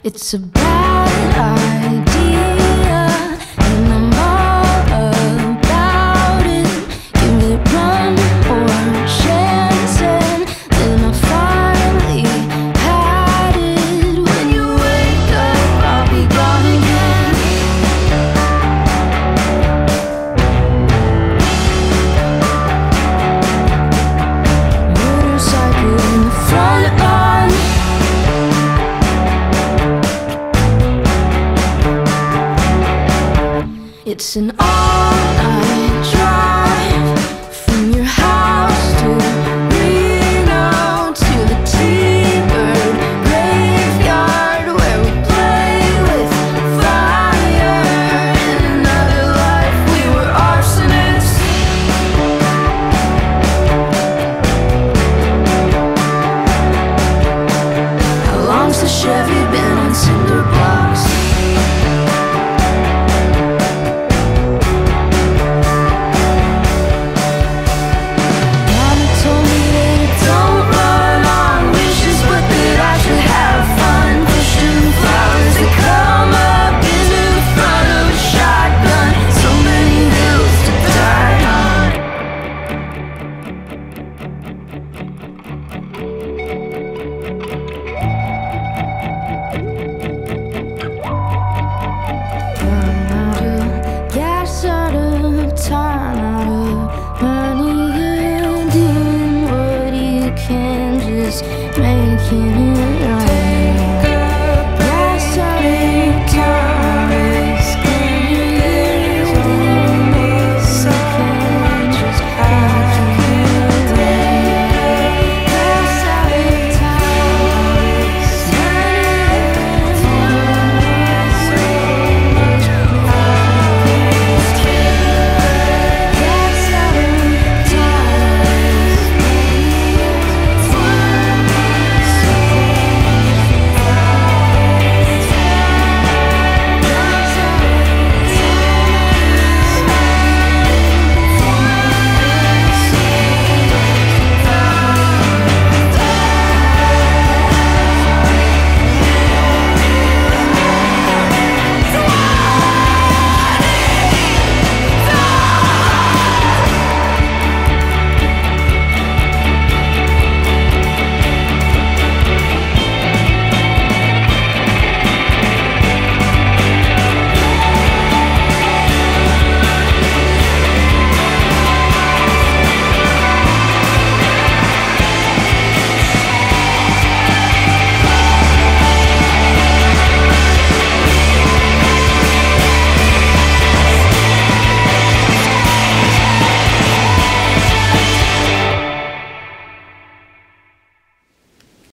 It's a bad idea, and I'm all about it. Give me one more chance, and then I finally had it. When you wake up, I'll be gone again. Motorcycle in the front lawn. It's an all-night drive from your house to Reno, to the T-Bird graveyard where we play with fire. In another life we were arsonists. How long's the Chevy been on cinder blocks? Time out of money, you're doing what you can, just making it